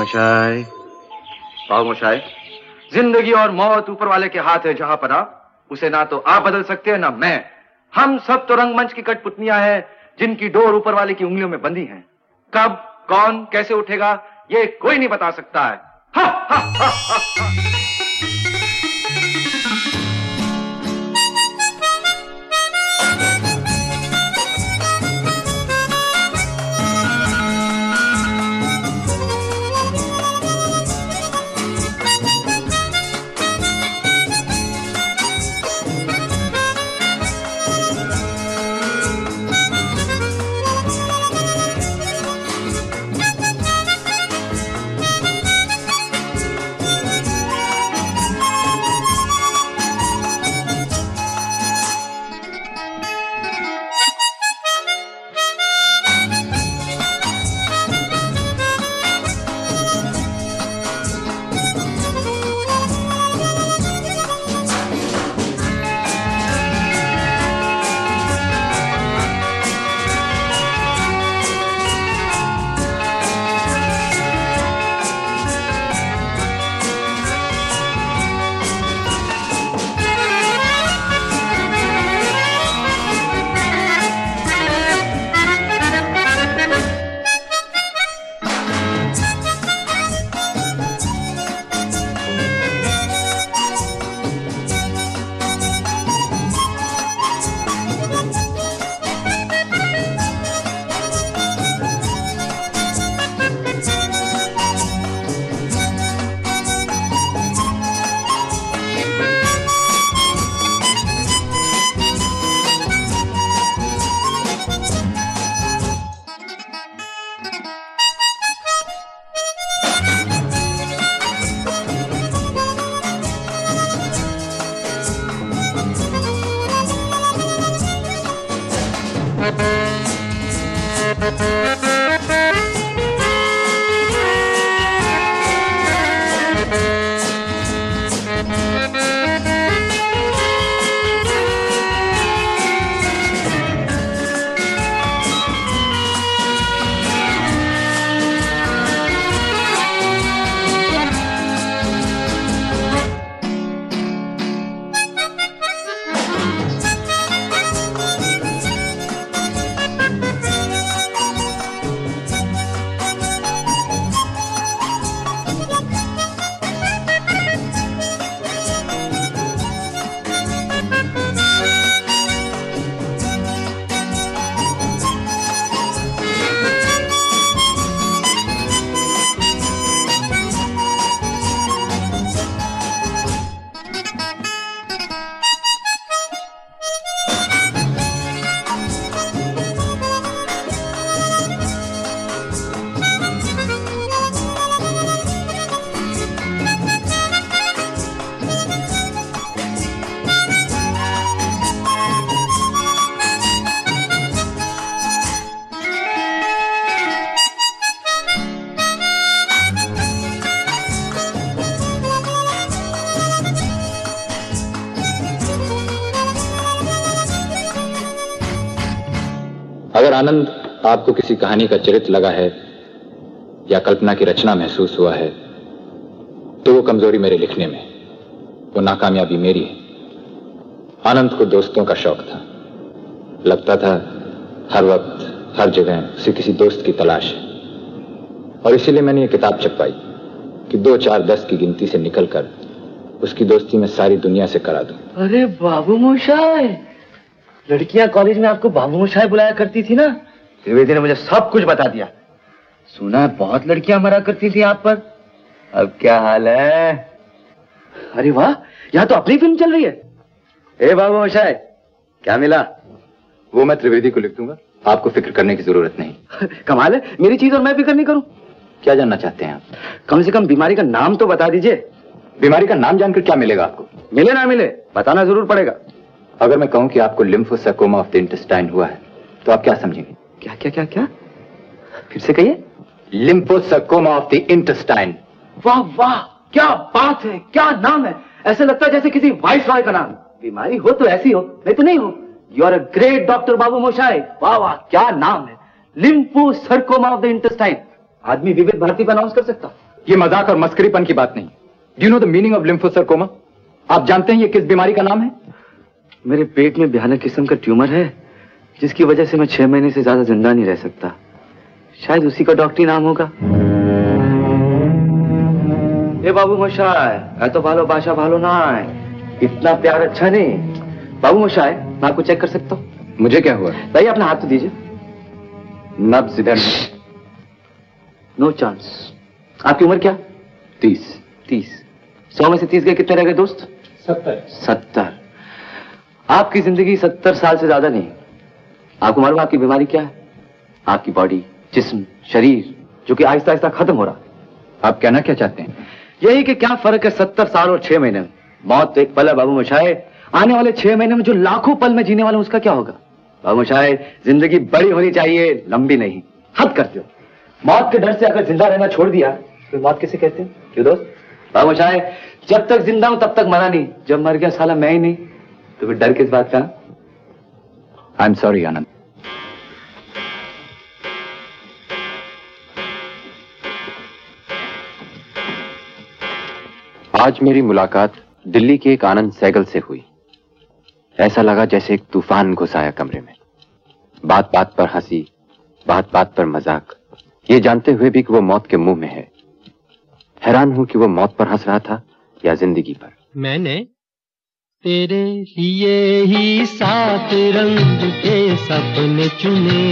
मोशाय, बाबू मोशाय, जिंदगी और मौत ऊपर वाले के हाथ है। जहां पना उसे ना तो आप बदल सकते हैं ना मैं। हम सब तो रंगमंच की कठपुतलियां हैं जिनकी डोर ऊपर वाले की उंगलियों में बंधी है। कब कौन कैसे उठेगा ये कोई नहीं बता सकता है। हा, हा, हा, हा, हा। अगर आनंद आपको किसी कहानी का चरित्र लगा है या कल्पना की रचना महसूस हुआ है तो वो कमजोरी मेरे लिखने में, वो नाकामयाबी मेरी है। आनंद को दोस्तों का शौक था। लगता था हर वक्त हर जगह उसे किसी दोस्त की तलाश है, और इसीलिए मैंने ये किताब छपवाई कि 2, 4, 10 की गिनती से निकलकर उसकी दोस्ती में सारी दुनिया से करा दूं। अरे बाबू मोशाय, लड़कियां कॉलेज में आपको बाबू मोशाय बुलाया करती थी ना? त्रिवेदी ने मुझे सब कुछ बता दिया। सुना बहुत लड़कियां मरा करती थी आप पर। अब क्या हाल है? अरे वाह, यहाँ तो अपनी फिल्म चल रही है। ए बाबू मोशाय, क्या मिला? वो मैं त्रिवेदी को लिख दूंगा, आपको फिक्र करने की जरूरत नहीं। कमाल है, मेरी चीज और मैं फिक्र नहीं करूं। क्या जानना चाहते हैं आप? कम से कम बीमारी का नाम तो बता दीजिए। बीमारी का नाम जानकर क्या मिलेगा आपको? मिले ना मिले, बताना जरूर पड़ेगा। अगर मैं कहूं कि आपको लिम्फोसार्कोमा ऑफ द इंटेस्टाइन हुआ है तो आप क्या समझेंगे? क्या क्या क्या क्या? फिर से कहिए। Lymphosarcoma of the intestine. वाह वाह, क्या बात है, क्या नाम है। ऐसे लगता है जैसे किसी वाइसरॉय का नाम। बीमारी हो तो ऐसी हो, नहीं तो नहीं हो। You are a great doctor बाबू मोशाय। वाह वाह, क्या नाम है, लिम्फोसार्कोमा ऑफ द इंटेस्टाइन। आदमी विवेक भारती पर अनाउंस कर सकता। ये मजाक और मस्करीपन की बात नहीं। Do you know the meaning of lymphosarcoma? आप जानते हैं ये किस बीमारी का नाम है? मेरे पेट में भयानक किस्म का ट्यूमर है, जिसकी वजह से मैं 6 महीने से ज्यादा जिंदा नहीं रह सकता। शायद उसी का डॉक्टरी नाम होगा। ये बाबू मोशाय, है तो भालो बाशा भालो ना है, इतना प्यार अच्छा नहीं। बाबू मोशाय, मैं आपको चेक कर सकता हूँ? मुझे क्या हुआ? भाई अपना हाथ तो दीजिए। नब्ज इधर। No chance. आपकी उम्र क्या? 30। 100 में से 30 गए, कितने रह गए दोस्त? 70। आपकी जिंदगी 70 साल से ज्यादा नहीं। आपको मालूम आपकी बीमारी क्या है? आपकी बॉडी, जिस्म, शरीर जो कि आहिस्ता आहिस्ता खत्म हो रहा है। आप कहना क्या चाहते हैं? यही कि क्या फर्क है 70 साल और 6 महीने में? मौत तो एक पल है बाबू मोशाय। आने वाले 6 महीने में जो लाखों पल में जीने वाला उसका क्या होगा? बाबू मोशाय, जिंदगी बड़ी होनी चाहिए, लंबी नहीं। हद करते हो। मौत के डर से अगर जिंदा रहना छोड़ दिया तो मौत किसे कहते हैं? क्यों दोस्त? बाबू मोशाय, जब तक जिंदा हूं तब तक मरा नहीं, जब मर गया साला मैं ही नहीं, तो फिर डर किस बात का? I am sorry Anand. आज मेरी मुलाकात दिल्ली के एक आनंद सहगल से हुई। ऐसा लगा जैसे एक तूफान घुस आया कमरे में। बात बात पर हंसी, बात बात पर मजाक, ये जानते हुए भी कि वो मौत के मुंह में है। हैरान हूं कि वो मौत पर हंस रहा था या जिंदगी पर। मैंने तेरे लिए ही 7 रंग के सपने चुने,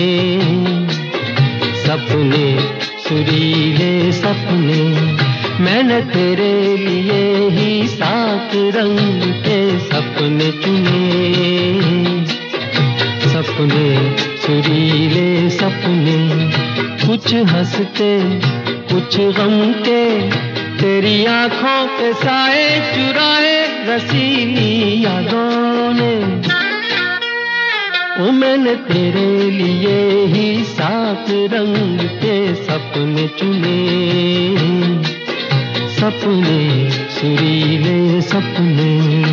सपने सुरीले सपने। मैंने तेरे लिए ही 7 रंग के सपने चुने, सपने सुरीले सपने। कुछ हंसते कुछ गम के, तेरी आंखों के साए चुराए रसीली यादों ने। ओ मैंने तेरे लिए ही 7 रंग के सपने चुने, सपने सुरीले सपने।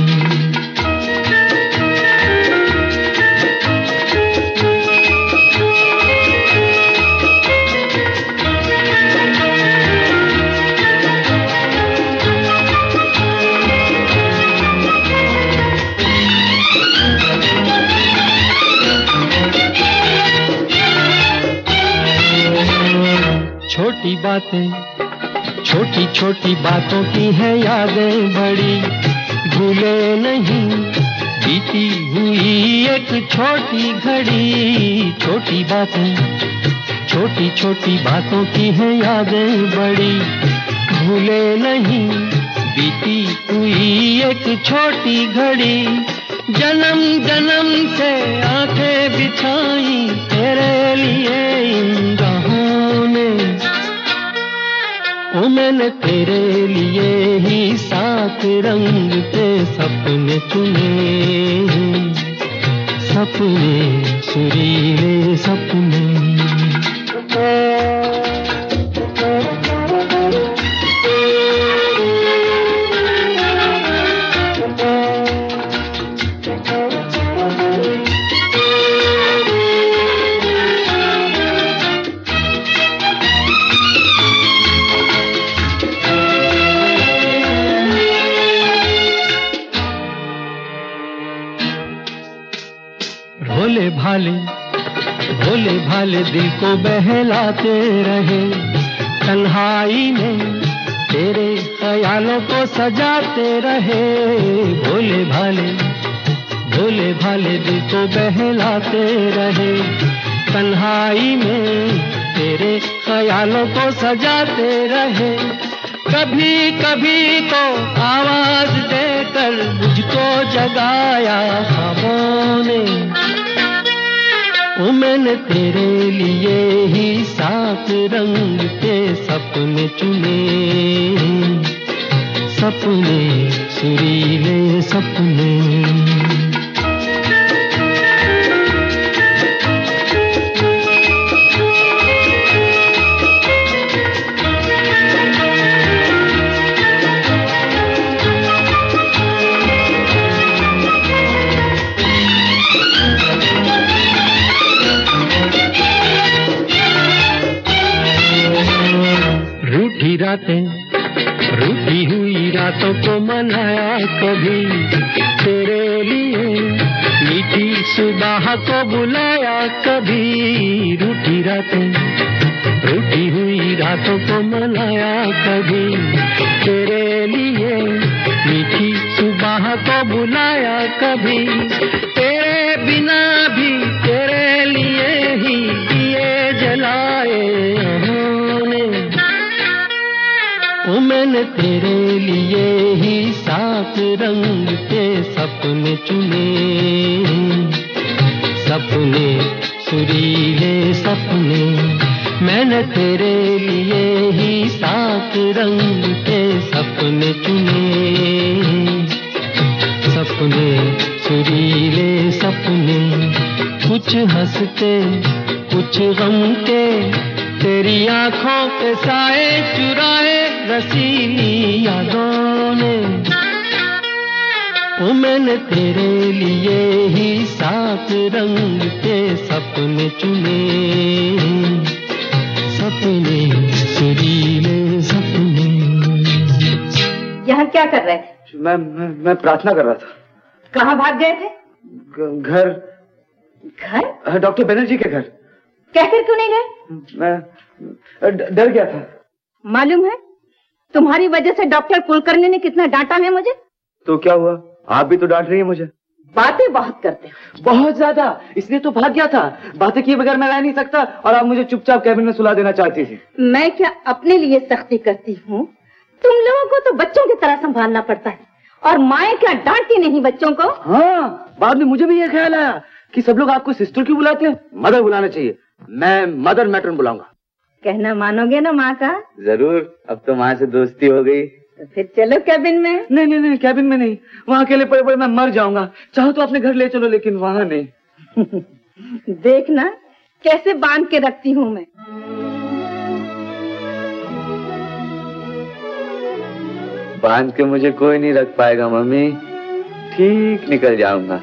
छोटी बातें, छोटी छोटी बातों की है यादें बड़ी, भूले नहीं बीती हुई एक छोटी घड़ी। छोटी बातें, छोटी छोटी बातों की है यादें बड़ी, भूले नहीं बीती हुई एक छोटी घड़ी। जन्म जन्म से आंखें बिछाई तेरे लिए इन राहों ने। ओ मैंने तेरे लिए ही 7 रंग के सपने चुने, सपने सुरीले सपने। भोले भाले दिल को बहलाते रहे, तन्हाई में तेरे ख्यालों को सजाते रहे। भोले भाले दिल को बहलाते रहे, तन्हाई में तेरे ख्यालों को सजाते रहे। कभी कभी तो आवाज देकर मुझको जगाया ख्वाबों ने। ओ मैंने तेरे लिए ही 7 रंग के सपने चुने, सपने सुरीले सपने। रातें, रूठी हुई रातों को मनाया कभी तेरे लिए, मीठी सुबह को बुलाया कभी। रूठी रातें, रूठी हुई रातों को मनाया कभी तेरे लिए, मीठी सुबह को बुलाया कभी। तेरे बिना भी तेरे लिए ही दिए जलाए हमने, ओ मैंने तेरे लिए ही 7 रंग के सपने चुने, सपने सुरीले सपने। मैंने तेरे लिए ही 7 रंग के सपने चुने, सपने सुरीले सपने। कुछ हंसते कुछ गम के, तेरी आंखों के साए चुराए रसीली यादों ने, ओ मैंने तेरे लिए ही 7 रंग के सपने चुने, सपने सुरीले सपने। यहाँ क्या कर रहे थे? मैं प्रार्थना कर रहा था। कहाँ भाग गए थे? घर। घर? डॉक्टर बनर्जी के घर। कहकर क्यों नहीं गए? मैं डर गया था। मालूम है तुम्हारी वजह से डॉक्टर कुलकर्णी ने कितना डांटा है मुझे। तो क्या हुआ? आप भी तो डांट रही है मुझे। बातें बहुत करते हो। बहुत ज्यादा, इसलिए तो भाग गया था। बातें किए बगैर मैं रह नहीं सकता, और आप मुझे चुपचाप कैबिन में सुला देना चाहती थी। मैं क्या अपने लिए सख्ती करती हूँ? तुम लोगों को तो बच्चों की तरह संभालना पड़ता है, और माएँ क्या डांटती नहीं बच्चों को? हाँ, बाद में मुझे भी ये ख्याल आया कि सब लोग आपको सिस्टर क्यों बुलाते हैं, मदर बुलाना चाहिए। मैं मदर मैट्रन बुलाऊंगा। कहना मानोगे ना माँ का? जरूर, अब तो माँ से दोस्ती हो गई। तो फिर चलो कैबिन में। नहीं, कैबिन में नहीं, वहाँ अकेले पड़े पड़े मैं मर जाऊंगा। चाहो तो अपने घर ले चलो, लेकिन वहाँ नहीं। देखना कैसे बांध के रखती हूँ मैं। बांध के मुझे कोई नहीं रख पाएगा मम्मी, ठीक निकल जाऊंगा।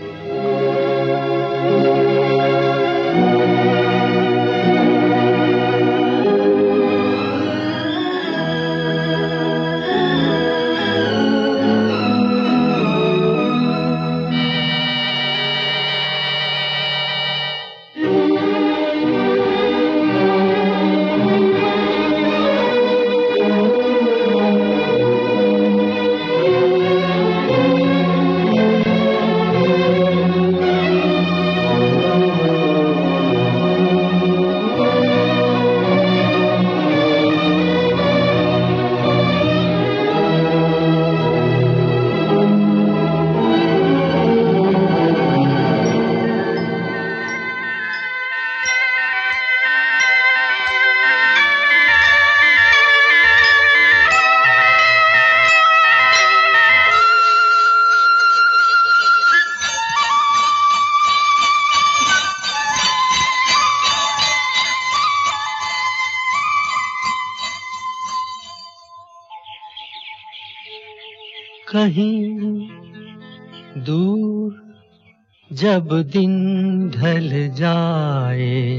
कहीं दूर जब दिन ढल जाए,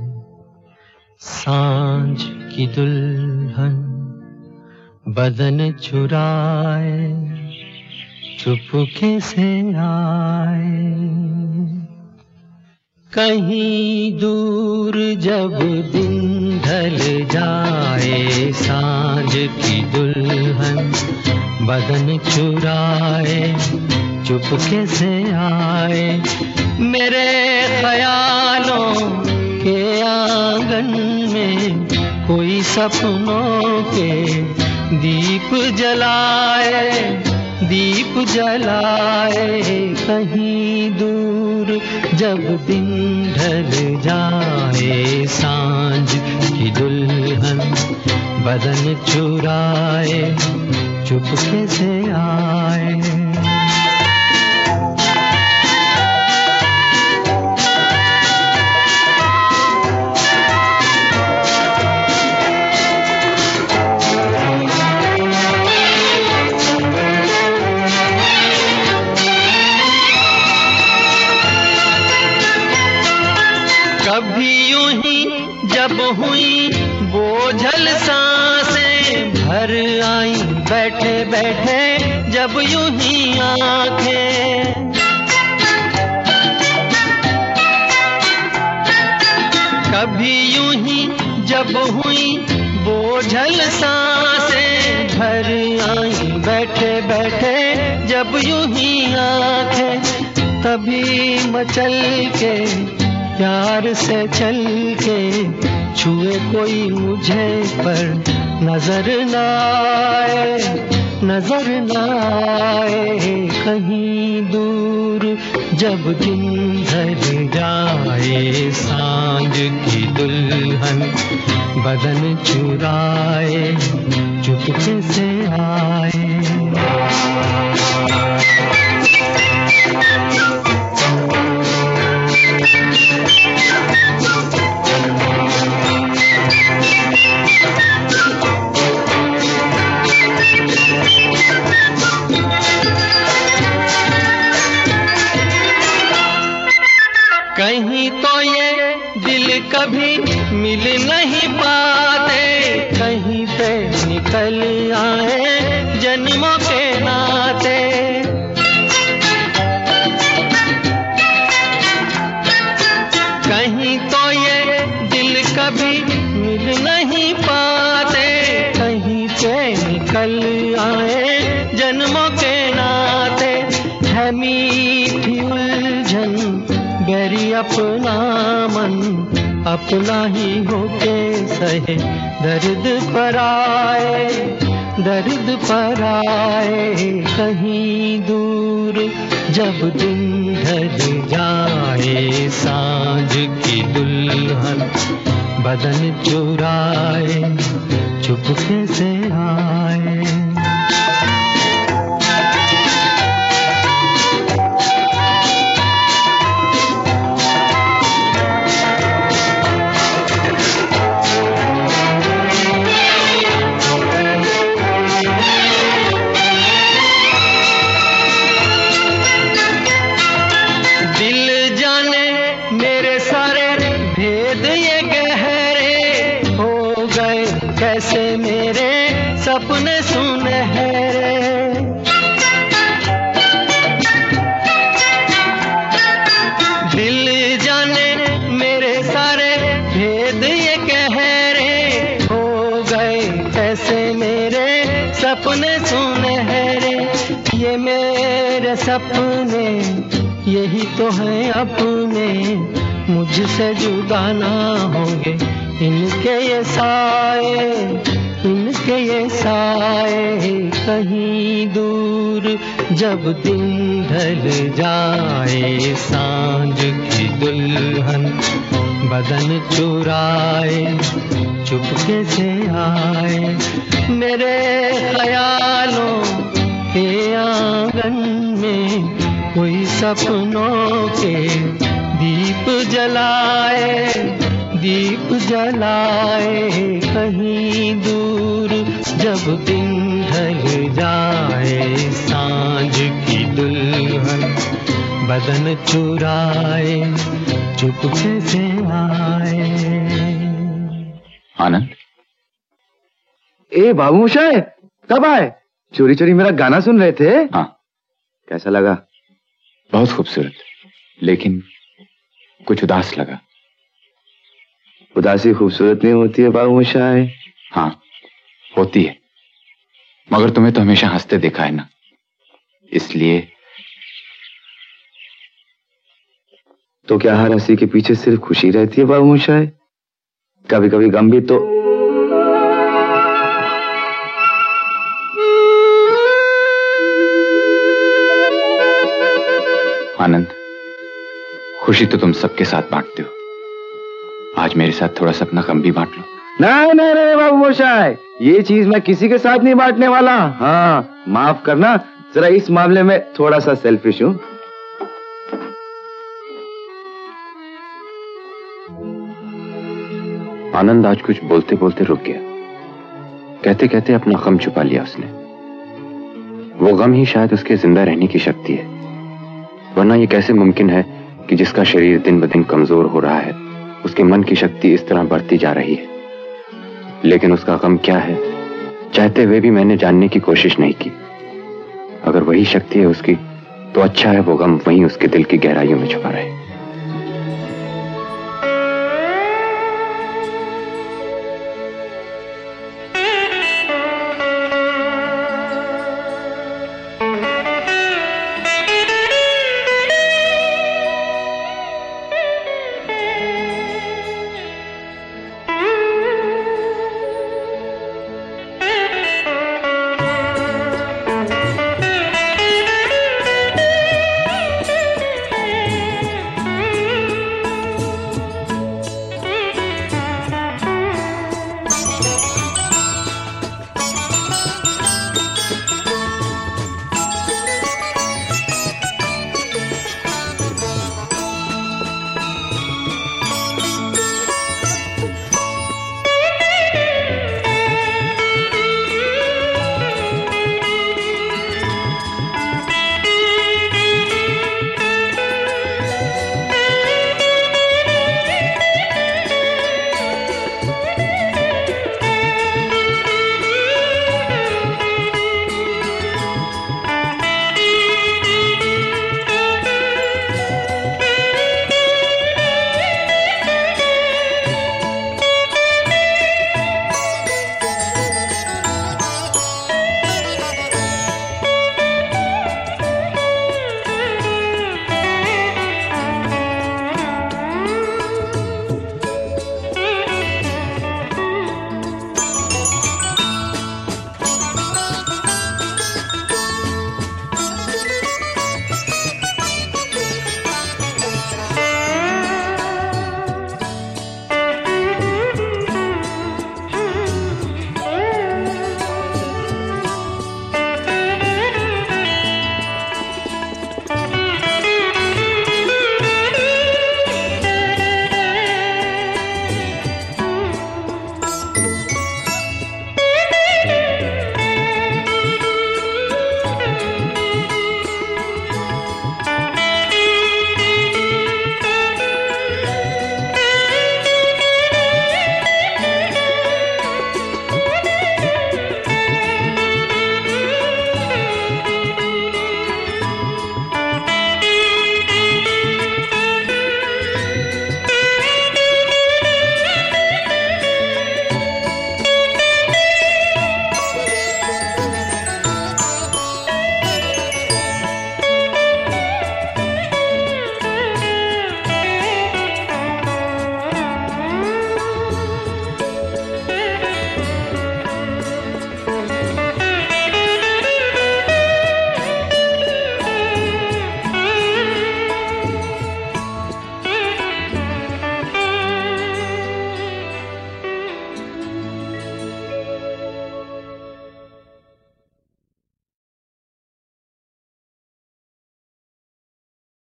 सांझ की दुल्हन बदन चुराए चुपके से आए। कहीं दूर जब दिन ढल जाए, सांझ की दुल्हन बदन चुराए चुपके से आए। मेरे ख्यालों के आंगन में कोई सपनों के दीप जलाए, दीप जलाए। कहीं दूर जब दिन ढल जाए, सांझ की दुल्हन बदन चुराए चुपके से आए। कभी यूं ही जब हुई बोझल सांसें भर आई बैठे बैठे जब यूं ही आंखें। कभी यूं ही जब हुई बोझल सांसें, भर आई बैठे बैठे जब यूं ही आंखें। तभी मचल के प्यार से चल के छुए कोई मुझे पर नजर न आए, नजर न आए। कहीं दूर जब दिन ढल जाए, सांझ की दुल्हन बदन चुराए चुपके से आए। कहीं तो ये दिल कभी मिल नहीं पाते, कहीं पे निकल आए जन्मों के नाते। कहीं तो ये दिल कभी मिल नहीं पाते, कहीं पे निकल आए जन्मों के नाते। है मीठी उलझन गैरी अपना मन, अपना ही होके सहे दर्द पर आए, दर्द पर आए। कहीं दूर जब दिन ढल जाए, सांझ की दुल्हन बदन चुराए चुपके से आए। कैसे मेरे सपने सुनहरे, दिल जाने मेरे सारे भेद ये गहरे हो गए। कैसे मेरे सपने सुनहरे, ये मेरे सपने यही तो हैं अपने, मुझसे जुदा ना होंगे इनके ये साए, इनके ये साए। कहीं दूर जब दिन ढल जाए, सांझ की दुल्हन बदन चुराए चुपके से आए। मेरे ख्यालों के आंगन में कोई सपनों के दीप जलाए, दीप जलाए। कहीं दूर जब दिन ढल जाए, सांझ की दुल्हन बदन चुराए चुपके से आए। आनंद, ए बाबू मोशाय, कब आए? चोरी चोरी मेरा गाना सुन रहे थे? हाँ। कैसा लगा? बहुत खूबसूरत, लेकिन कुछ उदास लगा। उदासी खूबसूरत नहीं होती है बाबू मोशाय। हाँ होती है, मगर तुम्हें तो हमेशा हंसते देखा है ना, इसलिए। तो क्या हर हंसी के पीछे सिर्फ खुशी रहती है बाबू मोशाय? कभी कभी गम भी तो। आनंद, खुशी तो तुम सबके साथ बांटते हो, आज मेरे साथ थोड़ा सा अपना गम भी बांट लो। नहीं नहीं नहीं बाबू मोशाय, ये चीज मैं किसी के साथ नहीं बांटने वाला। हाँ माफ करना, जरा इस मामले में थोड़ा सा सेल्फिश हूं। आनंद आज कुछ बोलते बोलते रुक गया, कहते कहते अपना गम छुपा लिया उसने। वो गम ही शायद उसके जिंदा रहने की शक्ति है, वरना ये कैसे मुमकिन है कि जिसका शरीर दिन ब दिन कमजोर हो रहा है, उसके मन की शक्ति इस तरह बढ़ती जा रही है। लेकिन उसका गम क्या है चाहते हुए भी मैंने जानने की कोशिश नहीं की। अगर वही शक्ति है उसकी, तो अच्छा है वो गम वहीं उसके दिल की गहराइयों में छुपा रहे।